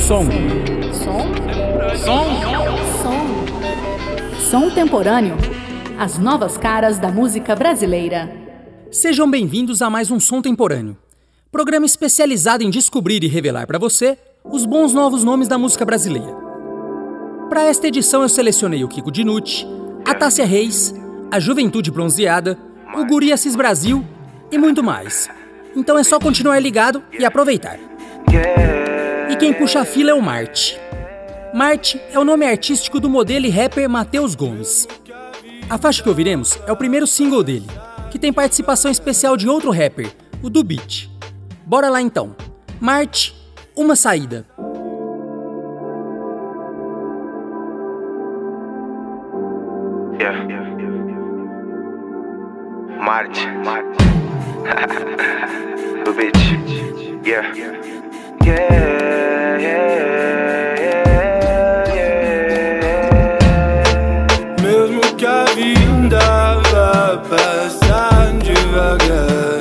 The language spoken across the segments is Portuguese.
Som temporâneo. As novas caras da música brasileira. Sejam bem-vindos a mais um Som Temporâneo, programa especializado em descobrir e revelar para você os bons novos nomes da música brasileira. Para esta edição eu selecionei o Kiko Dinucci, a Tássia Reis, a Juventude Bronzeada, o Guri Assis Brasil e muito mais. Então é só continuar ligado e aproveitar. E quem puxa a fila é o Marte. Marte é o nome artístico do modelo e rapper Matheus Gomes. A faixa que ouviremos é o primeiro single dele, que tem participação especial de outro rapper, o Do Beat. Bora lá então. Marte, Uma Saída. Marte. Do Beat. Mesmo que a vida vá passar devagar,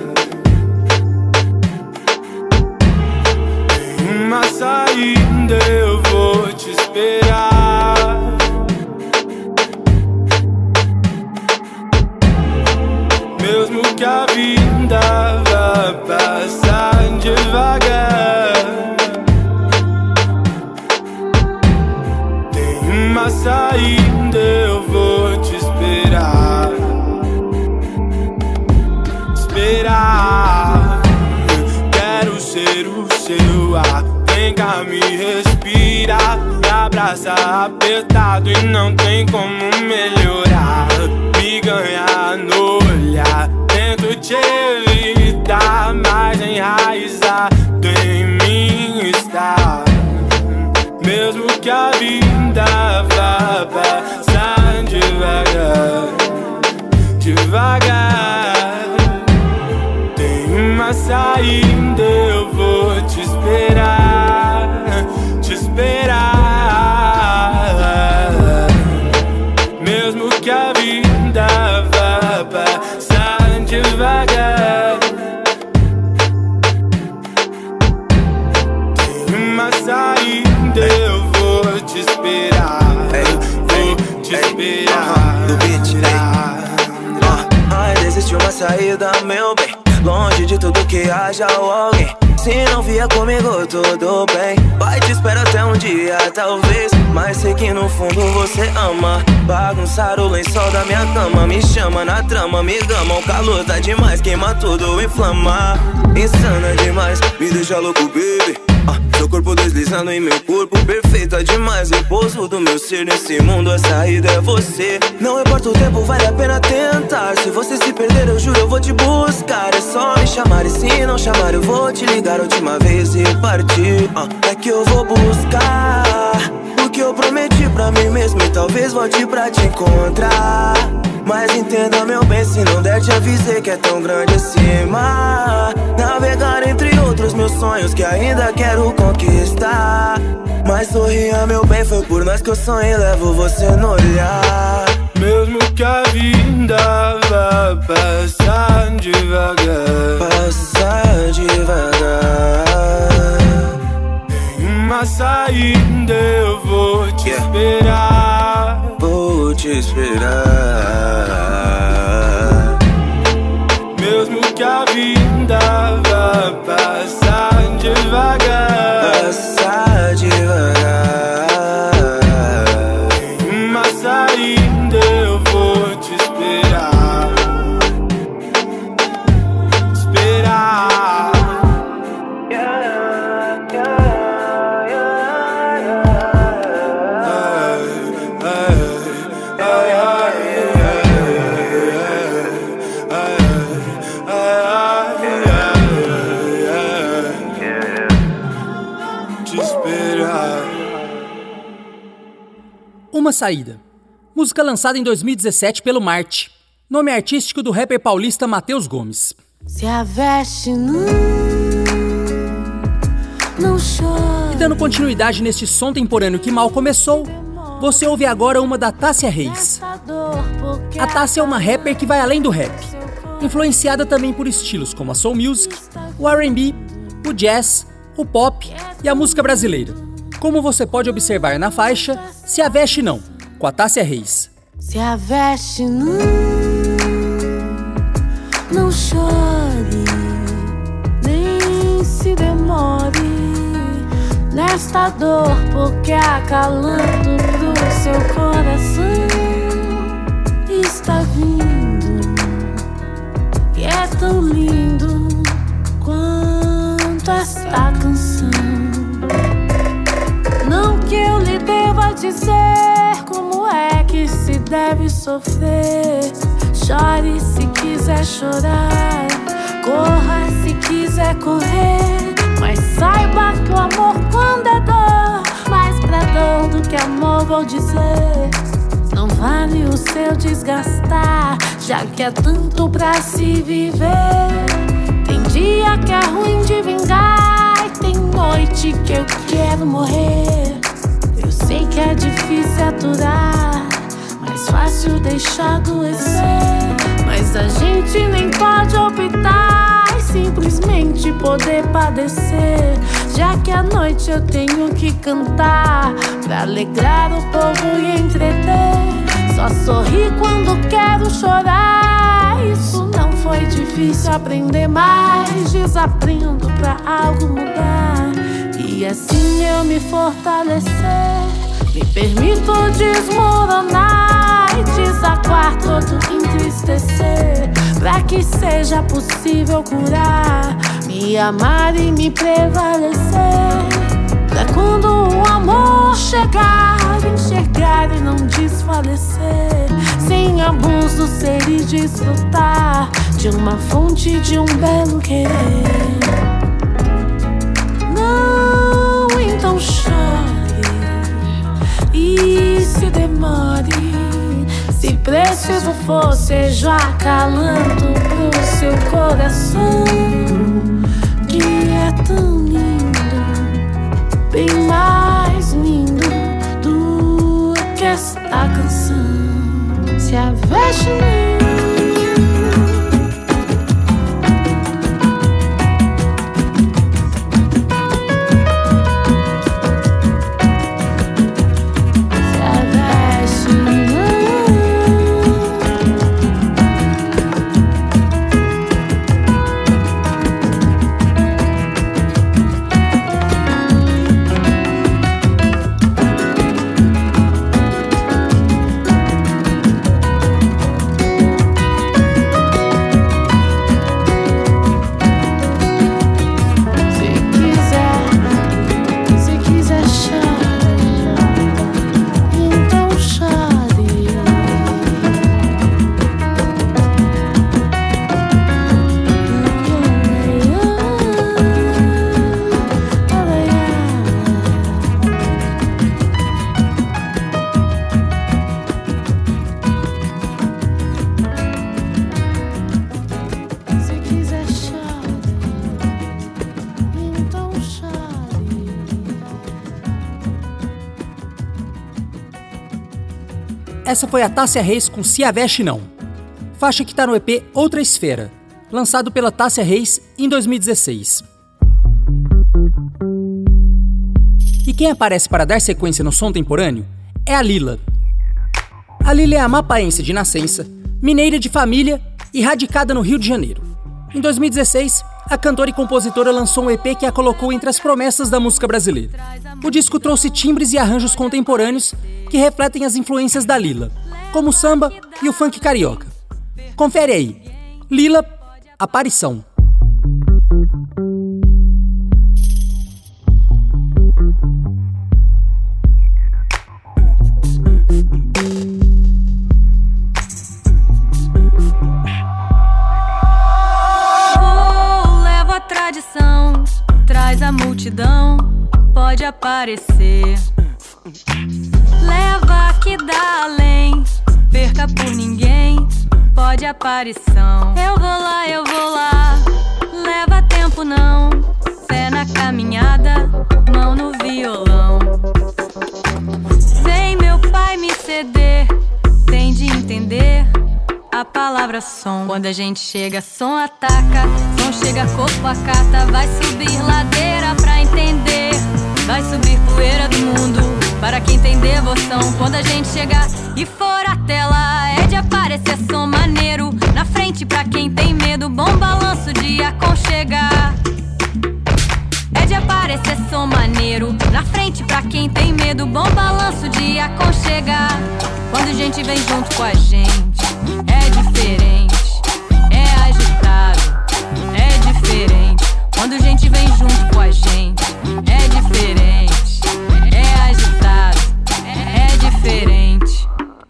tem uma saída, eu vou te esperar. Mesmo que a vida vá passar devagar, tem uma saída, eu vou te esperar. Esperar. Quero ser o seu ar. Vem cá, me respira. Me abraça apertado e não tem como melhorar. Me ganhar no olhar, tento te evitar, mas enraizado em mim está. Mesmo que a vida vá passar devagar, devagar, tem uma saída, eu vou te esperar, te esperar. Mesmo que a vida vá passar devagar, tem uma saída, eu vou te esperar, vou te esperar. Do Beat, existe uma saída, meu bem, longe de tudo que haja ou alguém. Se não vier comigo, tudo bem. Vai, te espero até um dia, talvez. Mas sei que no fundo você ama bagunçar o lençol da minha cama. Me chama na trama, me gama. O calor tá demais, queima tudo, inflama. Insana demais, me deixa louco, baby. Seu corpo deslizando em meu corpo, perfeita demais. Repouso do meu ser nesse mundo, a saída é você. Não importa o tempo, vale a pena tentar. Se você se perder, eu juro, eu vou te buscar. É só me chamar e se não chamar, eu vou te ligar a última vez e partir. É que eu vou buscar o que eu prometi pra mim mesmo e talvez volte pra te encontrar. Mas entenda, meu bem, se não der, te avisei que é tão grande acima. Navegar entre outros meus sonhos que ainda quero conquistar. Mas sorria, meu bem, foi por nós que eu sonhei, levo você no olhar. Mesmo que a vida vá passar devagar, passar devagar, tem uma saída, eu vou te esperar, vou te esperar. Mesmo que a vida vá passar devagar, passar devagar, tem uma saída, eu vou te esperar, esperar. Uma Saída, música lançada em 2017 pelo Marte, nome artístico do rapper paulista Matheus Gomes. Se a veste não chora. E dando continuidade neste som temporâneo que mal começou, você ouve agora uma da Tássia Reis. A Tássia é uma rapper que vai além do rap, influenciada também por estilos como a soul music, o R&B, o jazz o pop e a música brasileira, como você pode observar na faixa Se a Veste Não, com a Tássia Reis. Se a veste não chore, nem se demore nesta dor, porque acalando pro seu coração está vindo, e é tão lindo quanto esta canção. Não que eu lhe deva dizer como é que se deve sofrer. Chore se quiser chorar, corra se quiser correr, mas saiba que o amor quando é dor, mais pra dor do que amor vou dizer. Não vale o seu desgastar, já que é tanto pra se viver. Tem dia que é ruim de vingar, e tem noite que eu quero morrer. Eu sei que é difícil aturar, mais fácil deixar adoecer, mas a gente nem pode optar e simplesmente poder padecer, já que à noite eu tenho que cantar pra alegrar o povo e entreter. Só sorri quando quero chorar, isso não foi difícil aprender, mas desaprendo pra algo mudar. E assim eu me fortalecer, me permito desmoronar e desaguar todo entristecer, pra que seja possível curar, me amar e me prevalecer. Pra quando o amor chegar, enxergar e não desfalecer, sem abuso ser e desfrutar de uma fonte de um belo querer. Não, então chore e se demore, se preciso for, seja acalanto pro seu coração, que é tão lindo, bem mais lindo do que esta canção. Se a veste Essa foi a Tássia Reis com Se a Veste Não, faixa que tá no EP Outra Esfera, lançado pela Tássia Reis em 2016. E quem aparece para dar sequência no som temporâneo é a Lila. A Lila é amapaense de nascença, mineira de família e radicada no Rio de Janeiro. Em 2016, a cantora e compositora lançou um EP que a colocou entre as promessas da música brasileira. O disco trouxe timbres e arranjos contemporâneos que refletem as influências da Lila, como o samba e o funk carioca. Confere aí, Lila, Aparição. Leva a tradição, traz a multidão, pode aparecer. Leva que dá além, perca por ninguém, pode aparição. Eu vou lá, leva tempo não, fé na caminhada, mão no violão. Vem meu pai me ceder, tem de entender a palavra palavra som. Quando a gente chega, som ataca. Som chega, corpo acata. Vai subir ladeira pra entender. Vai subir poeira do mundo para quem tem devoção. Quando a gente chegar e for até lá, é de aparecer som maneiro. Na frente pra quem tem medo, bom balanço de aconchegar. É de aparecer som maneiro. Na frente pra quem tem medo, bom balanço de aconchegar. Quando a gente vem junto com a gente, é diferente, é agitado, é diferente. Quando a gente vem junto com a gente, é diferente, é agitado, é diferente.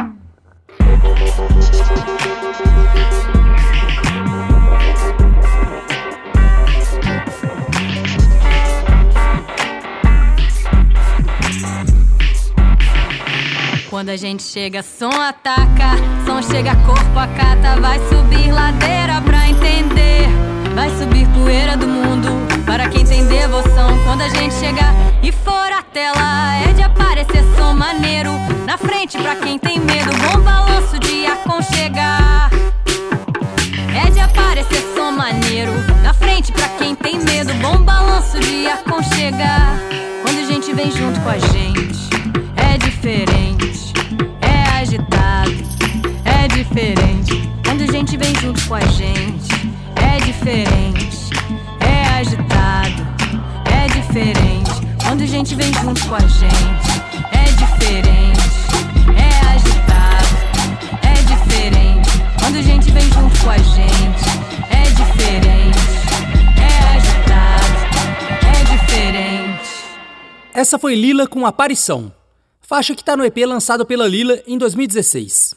Quando a gente chega, som ataca. Som chega, corpo acata. Vai subir ladeira pra entender. Vai subir poeira do mundo para quem tem devoção. Quando a gente chegar e for até lá, é de aparecer som maneiro. Na frente pra quem tem medo, bom balanço de aconchegar. É de aparecer som maneiro. Na frente pra quem tem medo, bom balanço de aconchegar. Quando a gente vem junto com a gente, é diferente, é agitado, é diferente. Quando a gente vem junto com a gente, é diferente, é agitado, é diferente. Quando a gente vem junto com a gente, é diferente, é agitado, é diferente. Quando a gente vem junto com a gente, é diferente, é agitado, é diferente. Essa foi Lila com Aparição, faixa que tá no EP lançado pela Lila em 2016.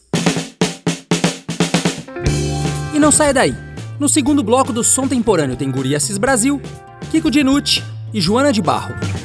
E não saia daí. No segundo bloco do Som Temporâneo tem Guri Assis Brasil, Kiko Dinucci e Joana de Barro.